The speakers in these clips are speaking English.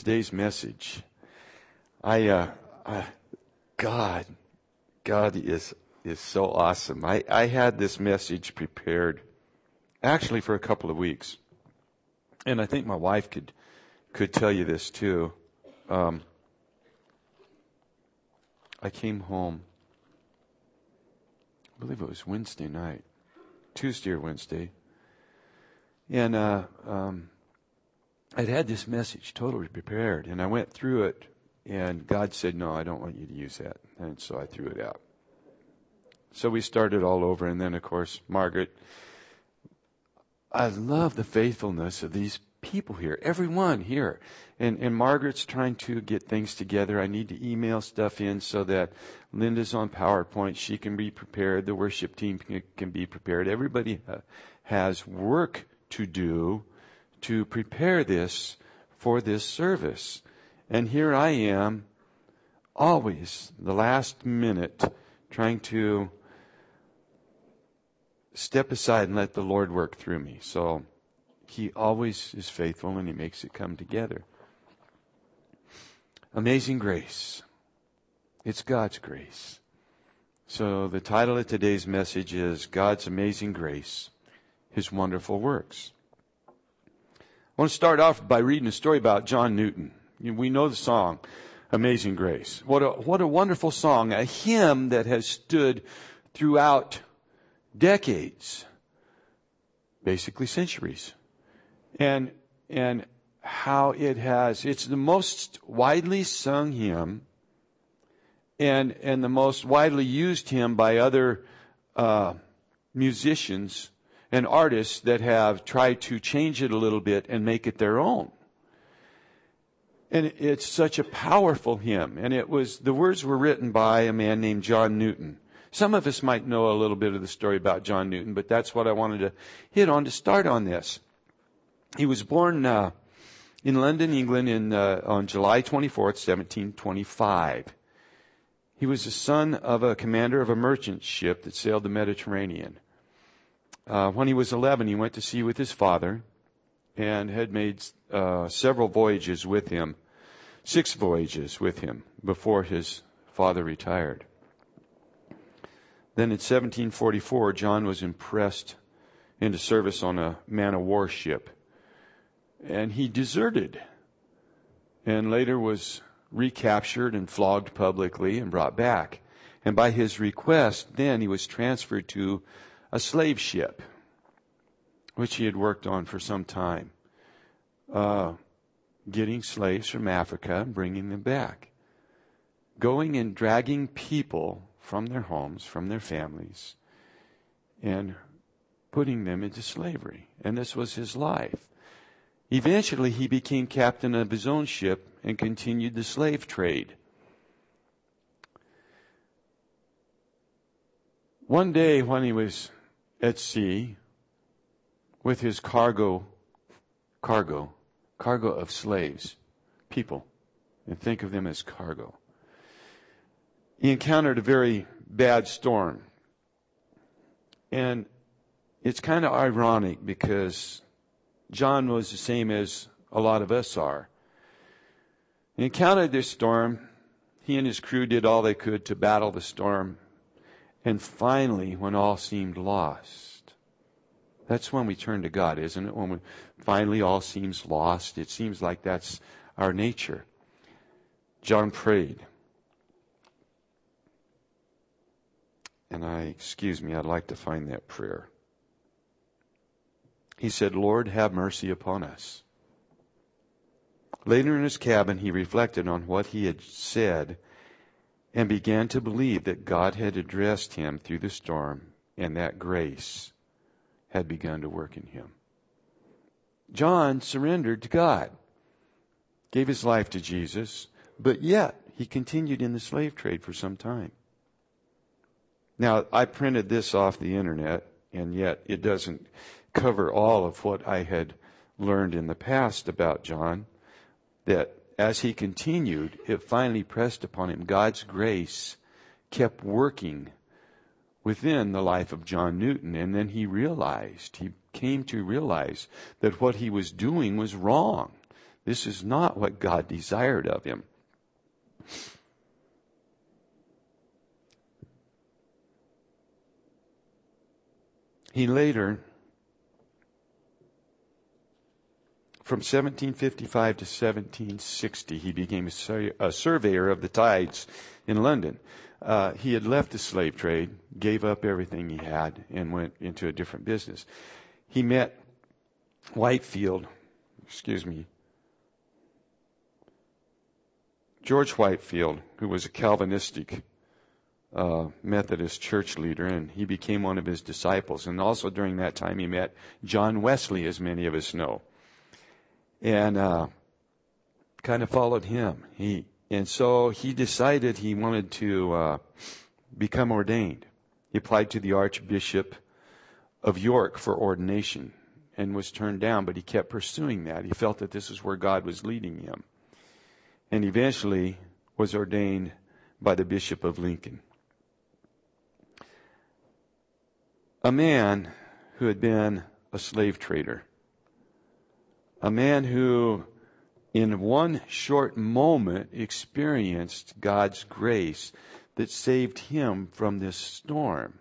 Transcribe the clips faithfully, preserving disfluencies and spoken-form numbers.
today's message. I, uh, I, God, God is is so awesome. I, I had this message prepared actually for a couple of weeks, and I think my wife could could tell you this too. Um, I came home, I believe it was Wednesday night, Tuesday or Wednesday, and uh, um, I'd had this message totally prepared, and I went through it, and God said, "No, I don't want you to use that," and so I threw it out. So we started all over, and then, of course, Margaret. I love the faithfulness of these people here, everyone here. And, and Margaret's trying to get things together. I need to email stuff in so that Linda's on PowerPoint. She can be prepared. The worship team can, can be prepared. Everybody uh, has work to do to prepare this for this service. And here I am, always, the last minute, trying to step aside and let the Lord work through me. So He always is faithful, and He makes it come together. Amazing grace. It's God's grace. So the title of today's message is God's Amazing Grace, His Wonderful Works. I want to start off by reading a story about John Newton. We know the song, Amazing Grace. What a, what a wonderful song, a hymn that has stood throughout decades, basically centuries, and and how it has, it's the most widely sung hymn and and the most widely used hymn by other uh, musicians and artists that have tried to change it a little bit and make it their own. And it's such a powerful hymn, and it was, the words were written by a man named John Newton. Some of us might know a little bit of the story about John Newton, but that's what I wanted to hit on to start on this. He was born uh, in London, England, in, uh, on July twenty-fourth, seventeen twenty-five. He was the son of a commander of a merchant ship that sailed the Mediterranean. Uh, when he was eleven, he went to sea with his father and had made uh, several voyages with him, six voyages with him before his father retired. Then in seventeen forty-four, John was impressed into service on a man-of-war ship. And he deserted and later was recaptured and flogged publicly and brought back. And by his request, then he was transferred to a slave ship, which he had worked on for some time, uh, getting slaves from Africa and bringing them back, going and dragging people from their homes, from their families, and putting them into slavery. And this was his life. Eventually, he became captain of his own ship and continued the slave trade. One day when he was at sea with his cargo, cargo, cargo of slaves, people, and think of them as cargo, he encountered a very bad storm. And it's kind of ironic because John was the same as a lot of us are. He encountered this storm. He and his crew did all they could to battle the storm. And finally, when all seemed lost, that's when we turn to God, isn't it? When we, finally all seems lost. It seems like that's our nature. John prayed. And I, excuse me, I'd like to find that prayer. He said, "Lord, have mercy upon us." Later in his cabin, he reflected on what he had said and began to believe that God had addressed him through the storm and that grace had begun to work in him. John surrendered to God, gave his life to Jesus, but yet he continued in the slave trade for some time. Now, I printed this off the internet, and yet it doesn't cover all of what I had learned in the past about John, that as he continued, it finally pressed upon him. God's grace kept working within the life of John Newton, and then he realized, he came to realize that what he was doing was wrong, This is not what God desired of him. He later, from seventeen fifty-five to seventeen sixty, he became a, sur- a surveyor of the tides in London. Uh, he had left the slave trade, gave up everything he had, and went into a different business. He met Whitefield, excuse me, George Whitefield, who was a Calvinistic uh, Methodist church leader, and he became one of his disciples. And also during that time, he met John Wesley, as many of us know, and uh, kind of followed him. He and so he decided he wanted to uh, become ordained. He applied to the Archbishop of York for ordination and was turned down, but he kept pursuing that. He felt that this is where God was leading him, and eventually was ordained by the Bishop of Lincoln. A man who had been a slave trader. A man who, in one short moment, experienced God's grace that saved him from this storm.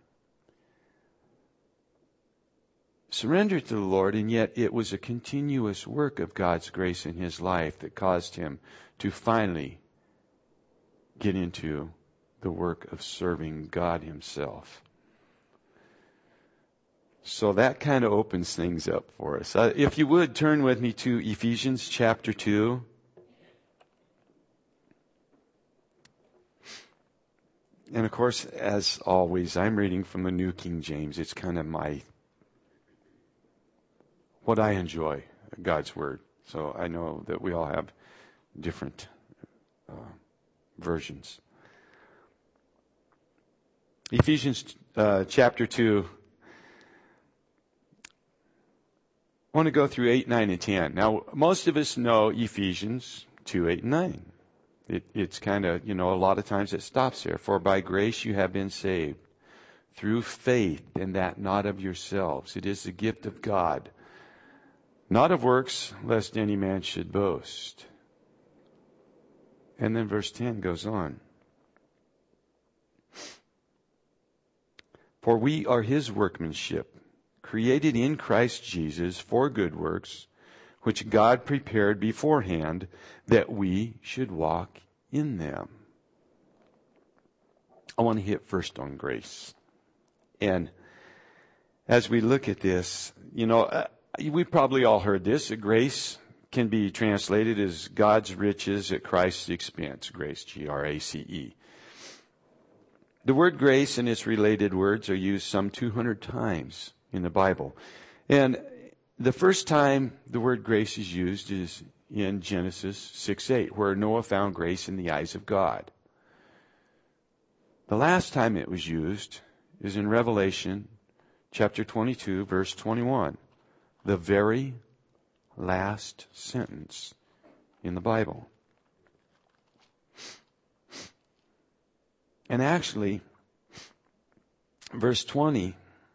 Surrendered to the Lord, and yet it was a continuous work of God's grace in his life that caused him to finally get into the work of serving God himself. So that kind of opens things up for us. Uh, if you would, turn with me to Ephesians chapter two. And of course, as always, I'm reading from the New King James. It's kind of my, what I enjoy, God's Word. So I know that we all have different uh, versions. Ephesians uh, chapter two. I want to go through eight, nine, and ten. Now, most of us know Ephesians two, eight, and nine. It, it's kind of, you know, a lot of times it stops there. For by grace you have been saved through faith, and that not of yourselves. It is the gift of God, not of works, lest any man should boast. And then verse ten goes on. For we are his workmanship, created in Christ Jesus for good works, which God prepared beforehand that we should walk in them. I want to hit first on grace. And as we look at this, you know, uh, we've probably all heard this, that grace can be translated as God's riches at Christ's expense. Grace, G R A C E. The word grace and its related words are used some two hundred times in the Bible. And the first time the word grace is used is in Genesis six eight, where Noah found grace in the eyes of God. The last time it was used is in Revelation chapter twenty-two, verse twenty-one, the very last sentence in the Bible. And actually, verse twenty,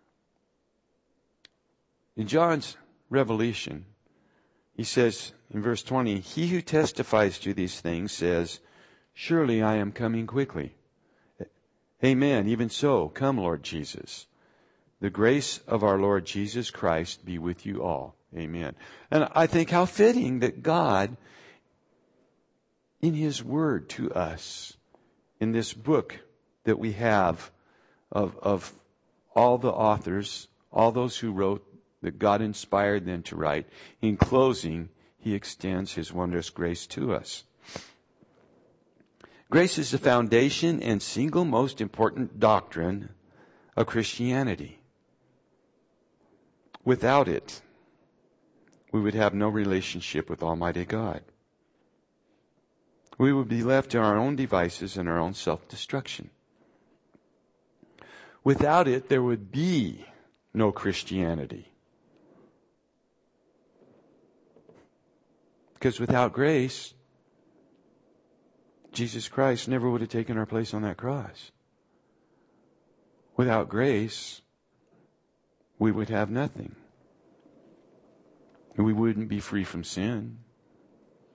in John's Revelation, he says in verse twenty, he who testifies to these things says, surely I am coming quickly. Amen. Even so, come, Lord Jesus. The grace of our Lord Jesus Christ be with you all. Amen. And I think how fitting that God, in his word to us, in this book that we have of, of all the authors, all those who wrote, that God inspired them to write, in closing, he extends his wondrous grace to us. Grace is the foundation and single most important doctrine of Christianity. Without it, we would have no relationship with Almighty God. We would be left to our own devices and our own self-destruction. Without it, there would be no Christianity. Because without grace, Jesus Christ never would have taken our place on that cross. Without grace, we would have nothing. We wouldn't be free from sin.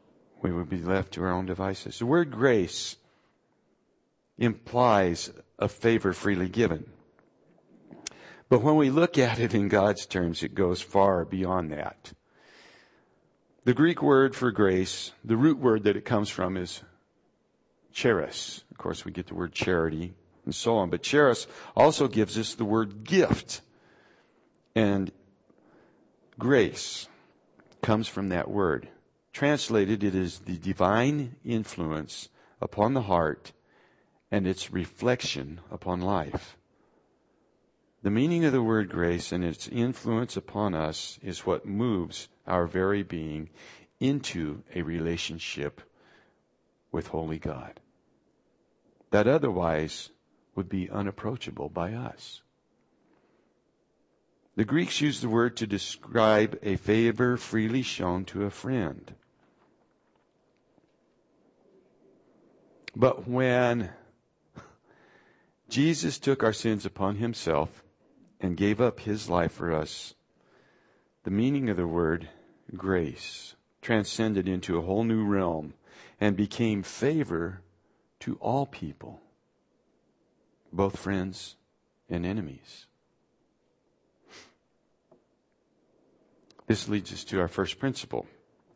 we would be left to our own devices. The word grace implies a favor freely given. But when we look at it in God's terms, it goes far beyond that. The Greek word for grace, the root word that it comes from is charis. Of course, we get the word charity and so on. But charis also gives us the word gift. And grace comes from that word. Translated, it is the divine influence upon the heart and its reflection upon life. The meaning of the word grace and its influence upon us is what moves our very being into a relationship with Holy God that otherwise would be unapproachable by us. The Greeks use the word to describe a favor freely shown to a friend. But when Jesus took our sins upon himself and gave up his life for us, the meaning of the word grace transcended into a whole new realm and became favor to all people, both friends and enemies. This leads us to our first principle.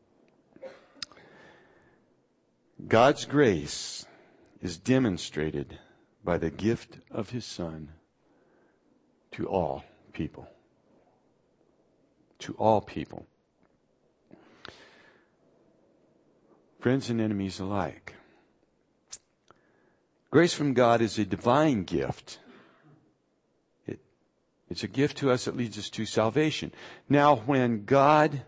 God's grace is demonstrated by the gift of his Son to all people. To all people. Friends and enemies alike. Grace from God is a divine gift. It, it's a gift to us that leads us to salvation. Now, when God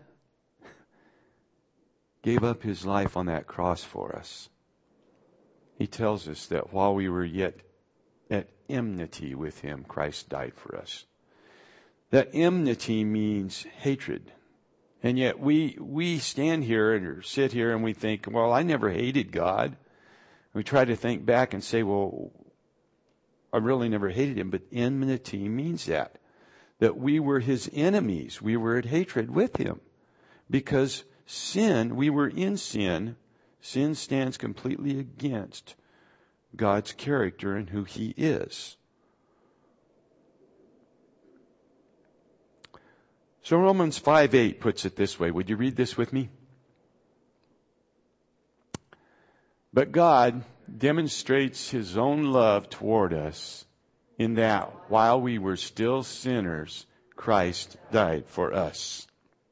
gave up his life on that cross for us, he tells us that while we were yet at enmity with him, Christ died for us. That enmity means hatred. And yet we we stand here or sit here and we think, well, I never hated God. We try to think back and say, well, I really never hated him. But enmity means that. That we were his enemies. We were at hatred with him. Because sin, we were in sin. Sin stands completely against God's character and who he is. So Romans five eight puts it this way. Would you read this with me? But God demonstrates his own love toward us in that while we were still sinners, Christ died for us.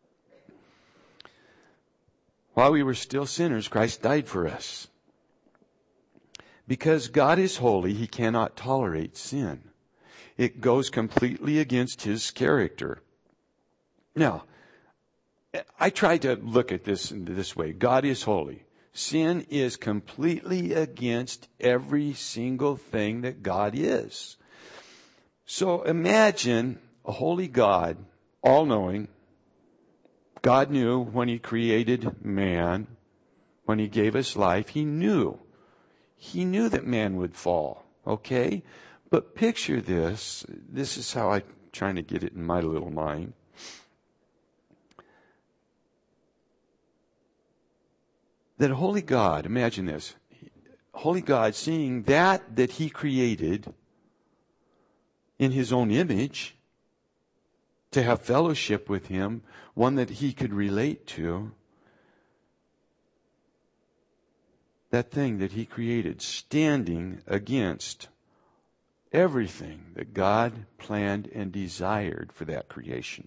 While we were still sinners, Christ died for us. Because God is holy, he cannot tolerate sin. It goes completely against his character. Now, I try to look at this in this way. God is holy. Sin is completely against every single thing that God is. So imagine a holy God, all-knowing. God knew when he created man, when he gave us life, he knew. He knew that man would fall, okay? But picture this. This is how I'm trying to get it in my little mind. That holy God, imagine this, holy God seeing that that he created in his own image to have fellowship with him, one that he could relate to, that thing that he created standing against everything that God planned and desired for that creation.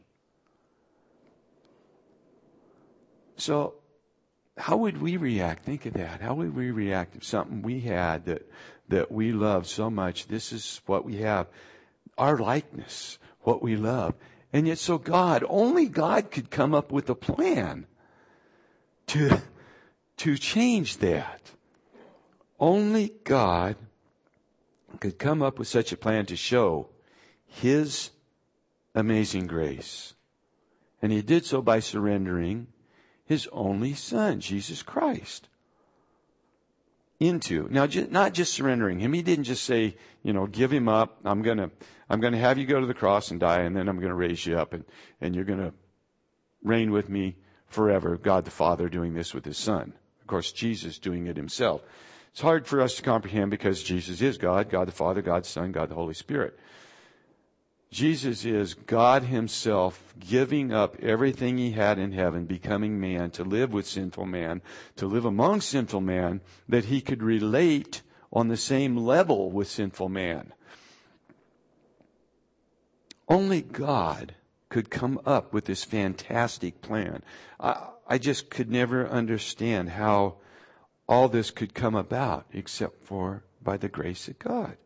So, how would we react? Think of that. How would we react if something we had that, that we love so much, this is what we have, our likeness, what we love. And yet so God, only God could come up with a plan to, to change that. Only God could come up with such a plan to show his amazing grace. And he did so by surrendering his only Son, Jesus Christ, into. Now, not just surrendering him. He didn't just say, you know, give him up. I'm going to I'm going to have you go to the cross and die, and then I'm going to raise you up, and, and you're going to reign with me forever. God the Father doing this with his Son. Of course, Jesus doing it himself. It's hard for us to comprehend because Jesus is God, God the Father, God the Son, God the Holy Spirit. Jesus is God himself giving up everything he had in heaven, becoming man, to live with sinful man, to live among sinful man, that he could relate on the same level with sinful man. Only God could come up with this fantastic plan. I, I just could never understand how all this could come about except for by the grace of God.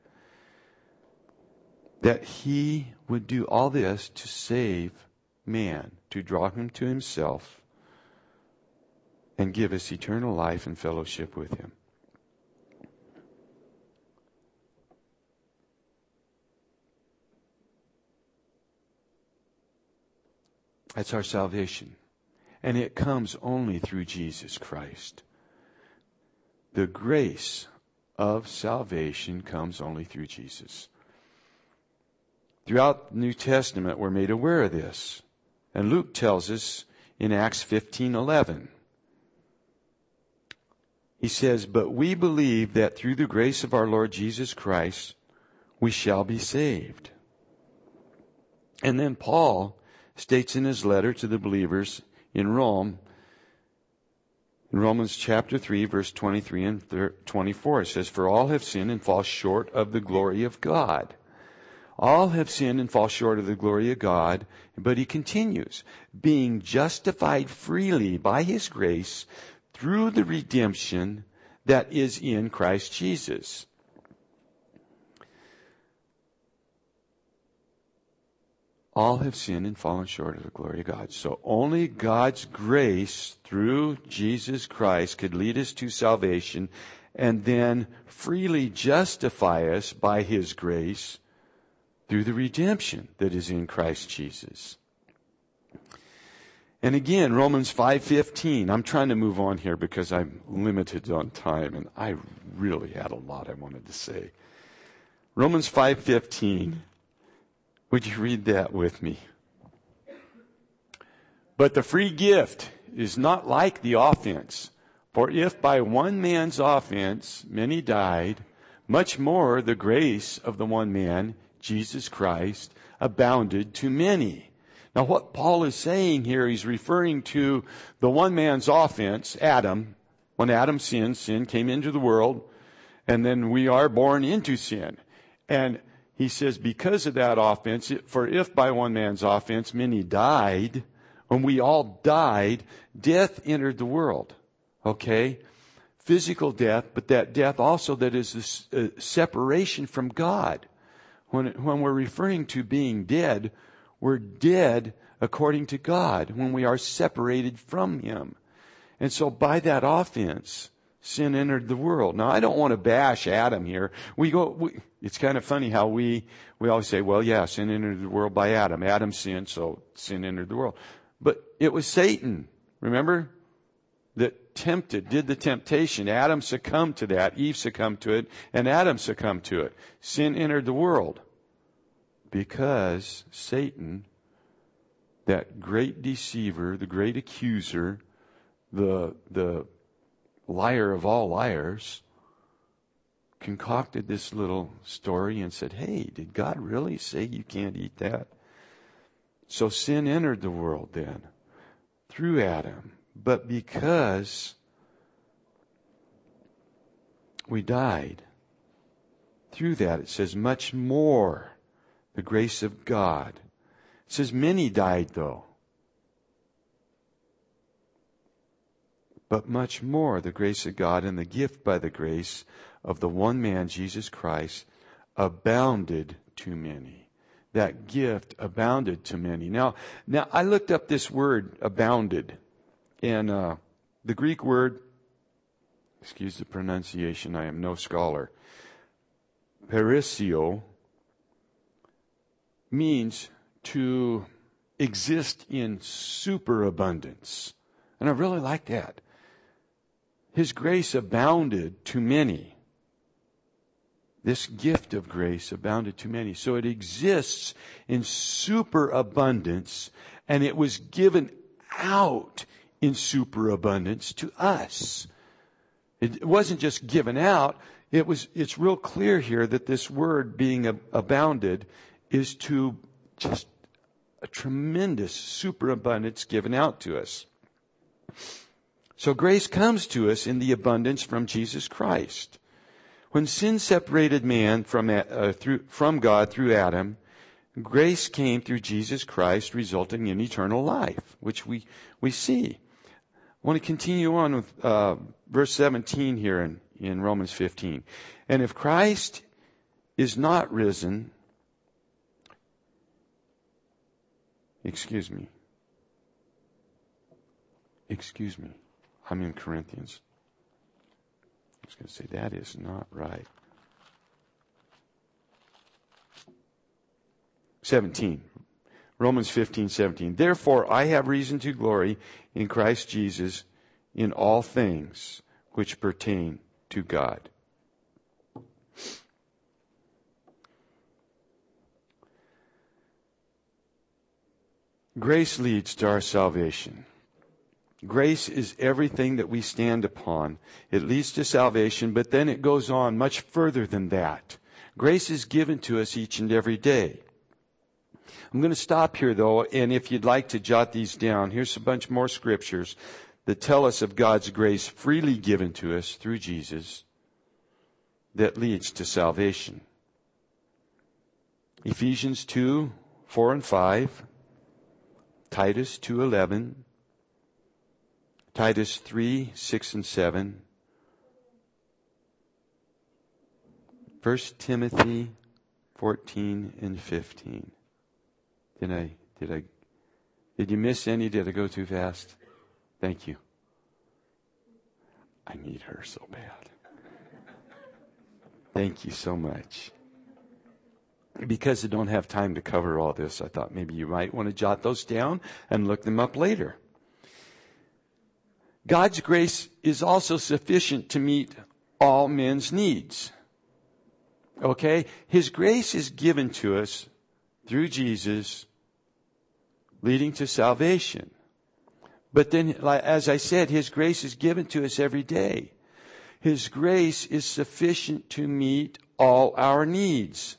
That he would do all this to save man, to draw him to himself, and give us eternal life and fellowship with him. That's our salvation. And it comes only through Jesus Christ. The grace of salvation comes only through Jesus. Throughout the New Testament, we're made aware of this. And Luke tells us in Acts fifteen eleven. He says, "But we believe that through the grace of our Lord Jesus Christ, we shall be saved." And then Paul states in his letter to the believers in Rome, in Romans chapter three, verse twenty-three and twenty-four, it says, "For all have sinned and fall short of the glory of God." All have sinned and fall short of the glory of God. But he continues, "Being justified freely by his grace through the redemption that is in Christ Jesus." All have sinned and fallen short of the glory of God. So only God's grace through Jesus Christ could lead us to salvation and then freely justify us by his grace through the redemption that is in Christ Jesus. And again, Romans five fifteen. I'm trying to move on here because I'm limited on time, and I really had a lot I wanted to say. Romans five fifteen. Would you read that with me? "But the free gift is not like the offense. For if by one man's offense many died, much more the grace of the one man, Jesus Christ, abounded to many." Now what Paul is saying here, he's referring to the one man's offense, Adam. When Adam sinned, sin came into the world, and then we are born into sin. And he says, because of that offense, for if by one man's offense many died, when we all died, death entered the world. Okay? Physical death, but that death also that is this uh, separation from God. When, when we're referring to being dead, we're dead according to God, when we are separated from him. And so by that offense, sin entered the world. Now, I don't want to bash Adam here. We go, we, it's kind of funny how we, we always say, well, yeah, sin entered the world by Adam. Adam sinned, so sin entered the world. But it was Satan, remember, that tempted, did the temptation. Adam succumbed to that. Eve succumbed to it, and Adam succumbed to it. Sin entered the world because Satan, that great deceiver, the great accuser, the, the liar of all liars, concocted this little story and said, hey, did God really say you can't eat that? So sin entered the world then through Adam. But because we died through that, it says much more the grace of God. It says many died though. But much more the grace of God and the gift by the grace of the one man, Jesus Christ, abounded to many. That gift abounded to many. Now, now I looked up this word, abounded. And uh, the Greek word, excuse the pronunciation, I am no scholar, perisio, means to exist in superabundance. And I really like that. His grace abounded to many. This gift of grace abounded to many. So it exists in superabundance, and it was given out in superabundance to us. It wasn't just given out. It was, it's real clear here that this word being abounded is to just a tremendous superabundance given out to us. So grace comes to us in the abundance from Jesus Christ. When sin separated man from, uh, through, from God through Adam, grace came through Jesus Christ, resulting in eternal life, which we, we see. I want to continue on with uh, verse seventeen here in, in Romans fifteen. And if Christ is not risen, excuse me, excuse me, I'm in Corinthians. I was going to say, that is not right. seventeen. Romans fifteen, seventeen. Therefore, I have reason to glory in Christ Jesus in all things which pertain to God. Grace leads to our salvation. Grace is everything that we stand upon. It leads to salvation, but then it goes on much further than that. Grace is given to us each and every day. I'm going to stop here, though, and if you'd like to jot these down, here's a bunch more scriptures that tell us of God's grace freely given to us through Jesus that leads to salvation. Ephesians two, four and five, Titus two, eleven, Titus three, six and seven, First Timothy fourteen and fifteen. Did I, did I, did you miss any? Did I go too fast? Thank you. I need her so bad. Thank you so much. Because I don't have time to cover all this, I thought maybe you might want to jot those down and look them up later. God's grace is also sufficient to meet all men's needs. Okay? His grace is given to us through Jesus, leading to salvation. But then, as I said, His grace is given to us every day. His grace is sufficient to meet all our needs.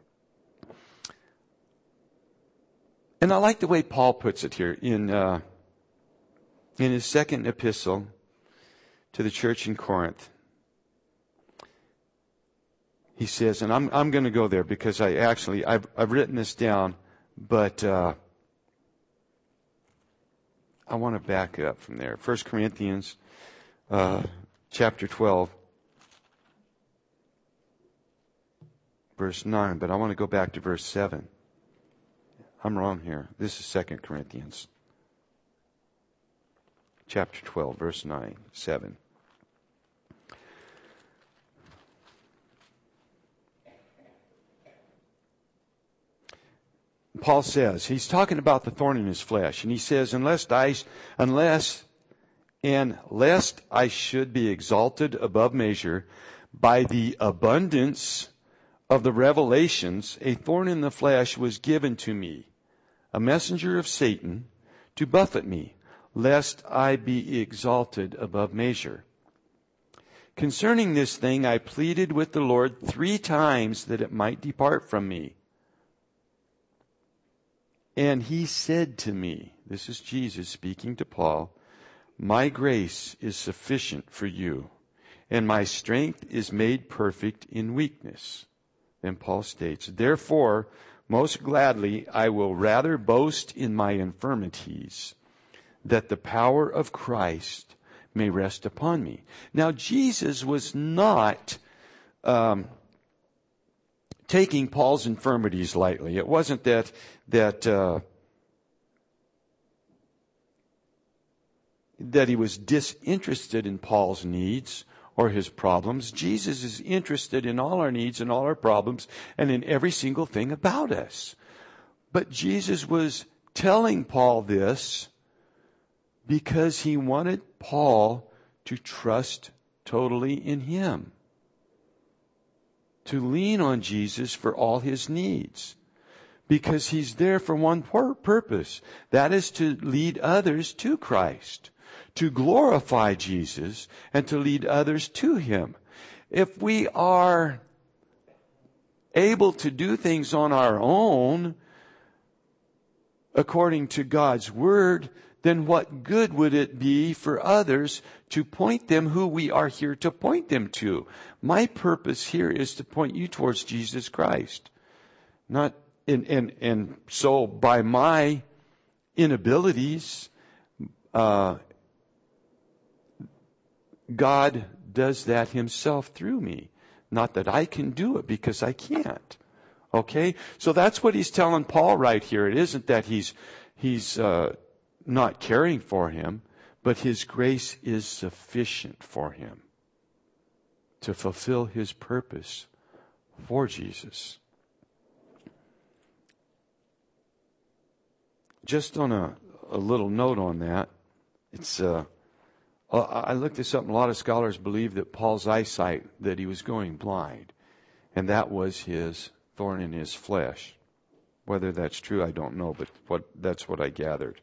And I like the way Paul puts it here in uh, in his second epistle to the church in Corinth. He says, and I'm I'm going to go there because I actually I've I've written this down, but uh, I want to back up from there. First Corinthians uh, chapter twelve, verse nine. But I want to go back to verse seven. I'm wrong here. This is Second Corinthians chapter twelve, verse nine, seven. Paul says, he's talking about the thorn in his flesh, and he says, unless I, unless, and lest I should be exalted above measure by the abundance of the revelations, a thorn in the flesh was given to me, a messenger of Satan, to buffet me, lest I be exalted above measure. Concerning this thing, I pleaded with the Lord three times that it might depart from me. And He said to me, this is Jesus speaking to Paul, my grace is sufficient for you, and my strength is made perfect in weakness. Then Paul states, therefore, most gladly I will rather boast in my infirmities, that the power of Christ may rest upon me. Now, Jesus was not um, taking Paul's infirmities lightly. It wasn't that that uh, that he was disinterested in Paul's needs or his problems. Jesus is interested in all our needs and all our problems and in every single thing about us. But Jesus was telling Paul this because He wanted Paul to trust totally in Him, to lean on Jesus for all his needs, because He's there for one purpose. That is to lead others to Christ, to glorify Jesus and to lead others to Him. If we are able to do things on our own, according to God's Word, then what good would it be for others to point them who we are here to point them to? My purpose here is to point you towards Jesus Christ. Not in, and, and so by my inabilities, uh, God does that Himself through me. Not that I can do it, because I can't. Okay? So that's what He's telling Paul right here. It isn't that he's, he's, uh, not caring for him, but His grace is sufficient for him to fulfill His purpose for Jesus. Just on a, a little note on that, it's, uh, I looked this up, and a lot of scholars believe that Paul's eyesight, that he was going blind, and that was his thorn in his flesh. Whether that's true, I don't know, but what, that's what I gathered.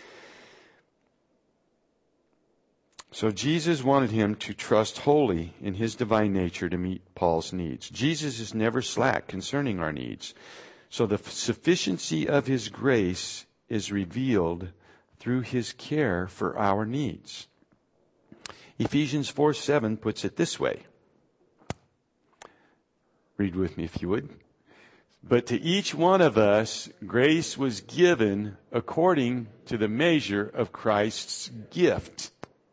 So Jesus wanted him to trust wholly in His divine nature to meet Paul's needs. Jesus is never slack concerning our needs. So the sufficiency of His grace is revealed through His care for our needs. Ephesians four seven puts it this way. Read with me if you would. But to each one of us, grace was given according to the measure of Christ's gift.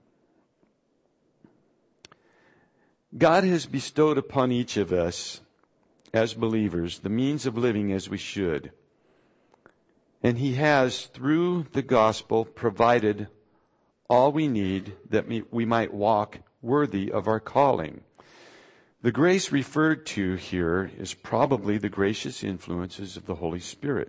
God has bestowed upon each of us, as believers, the means of living as we should. And He has, through the gospel, provided all we need that we might walk worthy of our calling. The grace referred to here is probably the gracious influences of the Holy Spirit.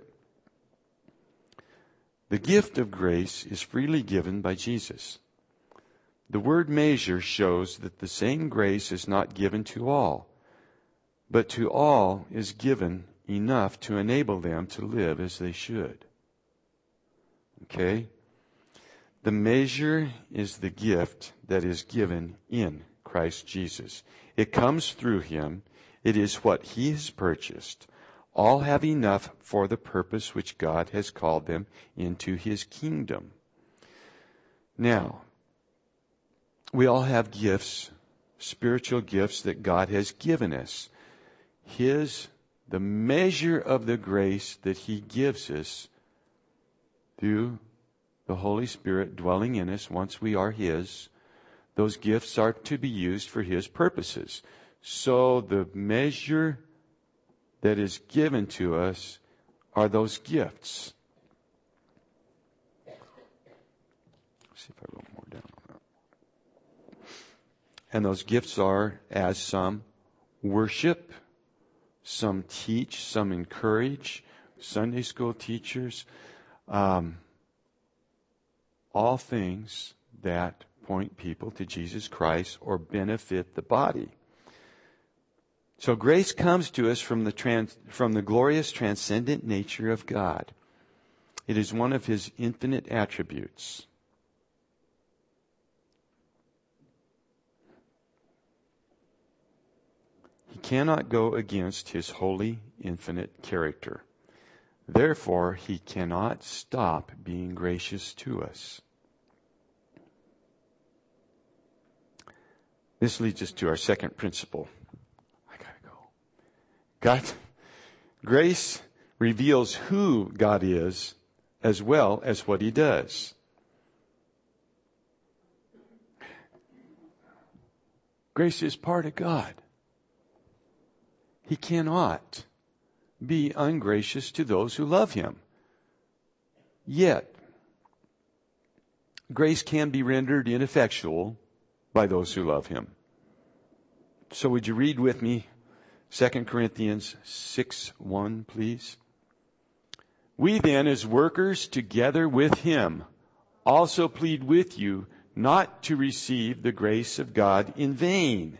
The gift of grace is freely given by Jesus. The word measure shows that the same grace is not given to all, but to all is given enough to enable them to live as they should. Okay? The measure is the gift that is given in Christ Jesus. It comes through Him. It is what He has purchased. All have enough for the purpose which God has called them into His kingdom. Now, we all have gifts, spiritual gifts that God has given us. His, the measure of the grace that He gives us through the Holy Spirit dwelling in us once we are His, those gifts are to be used for His purposes. So the measure that is given to us are those gifts. Let's see if I wrote more down on that. And those gifts are, as some worship, some teach, some encourage, Sunday school teachers, um, all things that point people to Jesus Christ or benefit the body. So grace comes to us from the trans, from the glorious transcendent nature of God. It is one of His infinite attributes. He cannot go against His holy, infinite character. Therefore, He cannot stop being gracious to us. This leads us to our second principle. I gotta go. God, grace reveals who God is as well as what He does. Grace is part of God. He cannot be ungracious to those who love Him. Yet, grace can be rendered ineffectual by those who love Him. So would you read with me Second Corinthians six one, please? We then, as workers together with Him, also plead with you not to receive the grace of God in vain.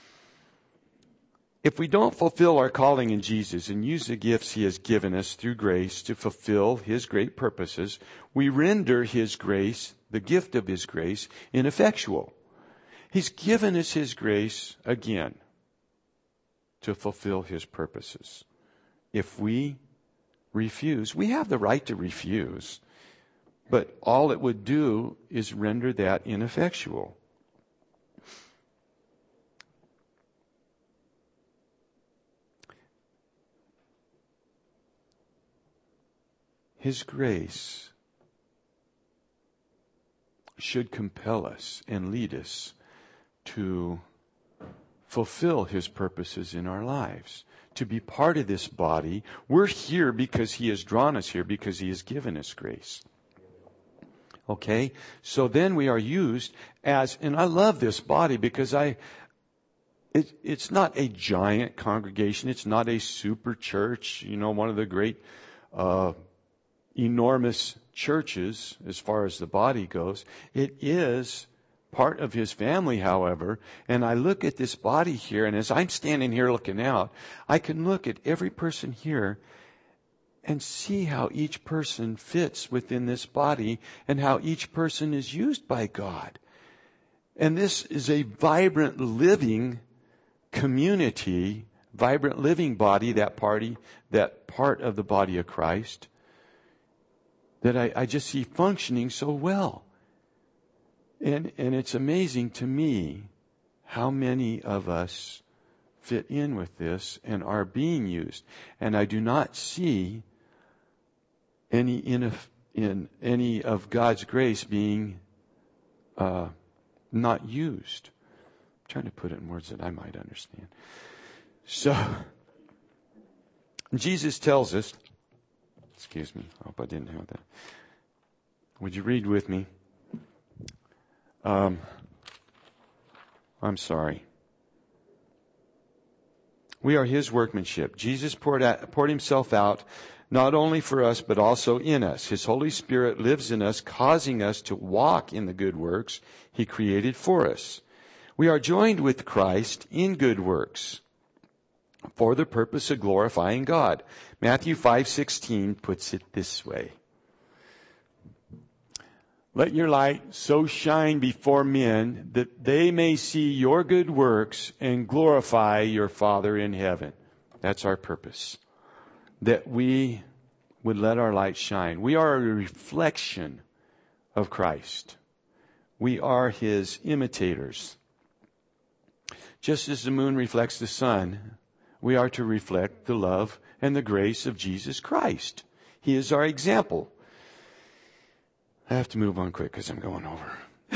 If we don't fulfill our calling in Jesus and use the gifts He has given us through grace to fulfill His great purposes, we render His grace the gift of His grace, ineffectual. He's given us His grace again to fulfill His purposes. If we refuse, we have the right to refuse, but all it would do is render that ineffectual. His grace should compel us and lead us to fulfill His purposes in our lives, to be part of this body. We're here because He has drawn us here, because He has given us grace. Okay? So then we are used as, and I love this body because I, it, it's not a giant congregation. It's not a super church, you know, one of the great, uh, enormous churches as far as the body goes. It is part of His family, however, and I look at this body here, and as I'm standing here looking out, I can look at every person here and see how each person fits within this body and how each person is used by God. And this is a vibrant, living community, vibrant, living body, that party, that part of the body of Christ, that I, I just see functioning so well. And, and it's amazing to me how many of us fit in with this and are being used. And I do not see any in, in any of God's grace being uh, not used. I'm trying to put it in words that I might understand. So, Jesus tells us, excuse me, I hope I didn't have that. Would you read with me? Um, I'm sorry. We are His workmanship. Jesus poured out, poured Himself out not only for us, but also in us. His Holy Spirit lives in us, causing us to walk in the good works He created for us. We are joined with Christ in good works for the purpose of glorifying God. Matthew five sixteen puts it this way. Let your light so shine before men that they may see your good works and glorify your Father in heaven. That's our purpose. That we would let our light shine. We are a reflection of Christ. We are His imitators. Just as the moon reflects the sun, we are to reflect the love and the grace of Jesus Christ. He is our example. I have to move on quick because I'm going over.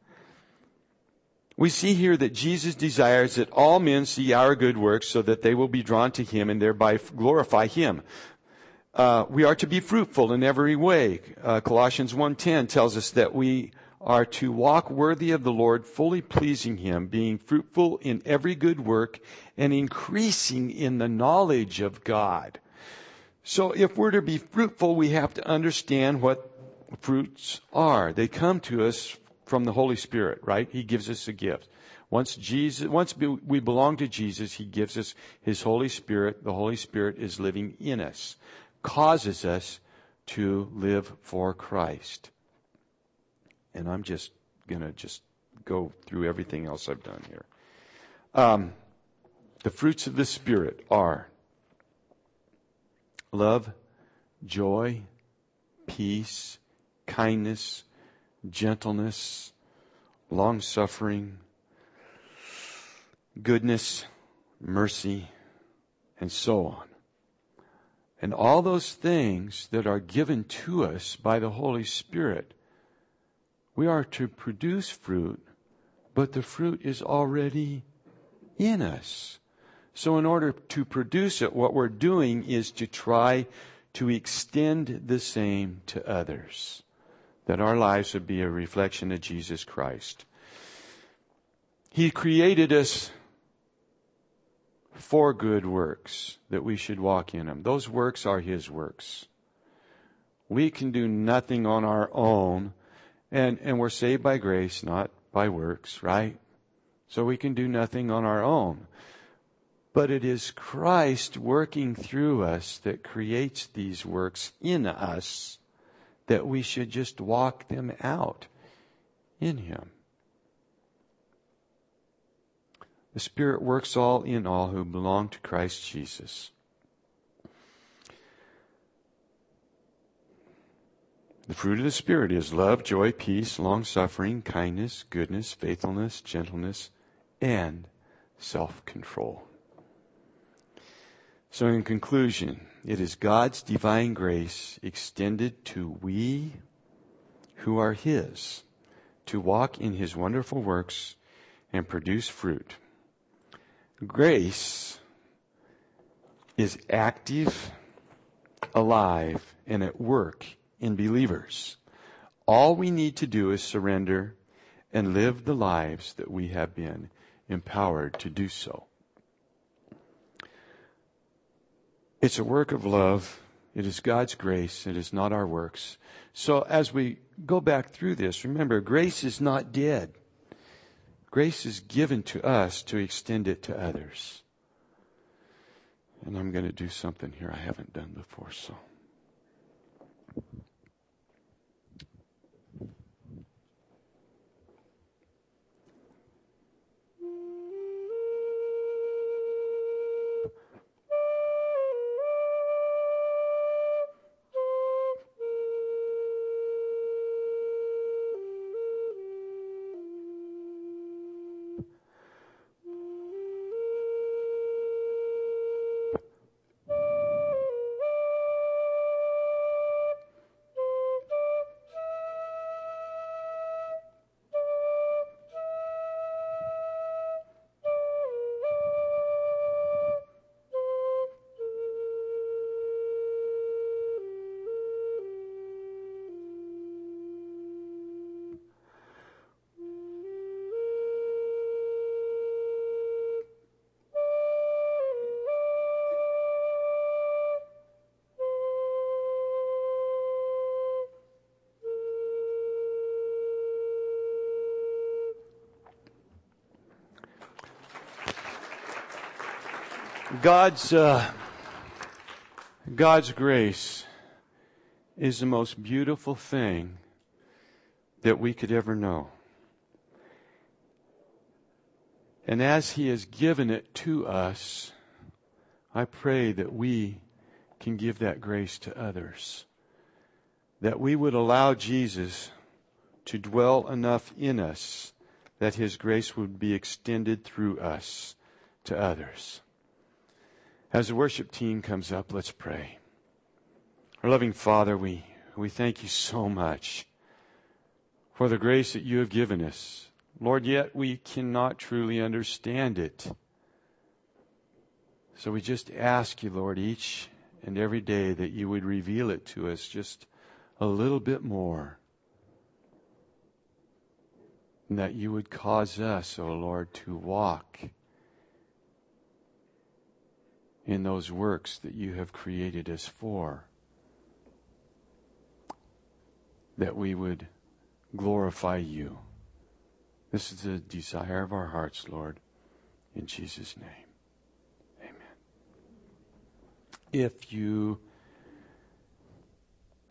We see here that Jesus desires that all men see our good works so that they will be drawn to Him and thereby glorify Him. Uh, we are to be fruitful in every way. Uh, Colossians one ten tells us that we are to walk worthy of the Lord, fully pleasing Him, being fruitful in every good work and increasing in the knowledge of God. So if we're to be fruitful, we have to understand what fruits are. They come to us from the Holy Spirit, right? He gives us a gift. Once Jesus, once we belong to Jesus, He gives us His Holy Spirit. The Holy Spirit is living in us, causes us to live for Christ. And I'm just going to just go through everything else I've done here. Um, the fruits of the Spirit are love, joy, peace, kindness, gentleness, long-suffering, goodness, mercy, and so on. And all those things that are given to us by the Holy Spirit, we are to produce fruit, but the fruit is already in us. So in order to produce it, what we're doing is to try to extend the same to others, that our lives would be a reflection of Jesus Christ. He created us for good works, that we should walk in them. Those works are His works. We can do nothing on our own, and, and we're saved by grace, not by works, right? So we can do nothing on our own. But it is Christ working through us that creates these works in us, that we should just walk them out. in Him. The Spirit works all in all who belong to Christ Jesus. The fruit of the Spirit is love, joy, peace, long-suffering, kindness, goodness, faithfulness, gentleness, and self-control. So in conclusion, it is God's divine grace extended to we who are His to walk in His wonderful works and produce fruit. Grace is active, alive, and at work in believers. All we need to do is surrender and live the lives that we have been empowered to do so. It's a work of love. It is God's grace. It is not our works. So as we go back through this, remember, grace is not dead. Grace is given to us to extend it to others. And I'm going to do something here I haven't done before, so. God's uh, God's grace is the most beautiful thing that we could ever know. And as He has given it to us, I pray that we can give that grace to others. That we would allow Jesus to dwell enough in us that His grace would be extended through us to others. As the worship team comes up, let's pray. Our loving Father, we, we thank You so much for the grace that You have given us. Lord, yet we cannot truly understand it. So we just ask You, Lord, each and every day that You would reveal it to us just a little bit more. And that You would cause us, O Lord, to walk in those works that You have created us for. That we would glorify You. This is the desire of our hearts, Lord. In Jesus' name, amen. If you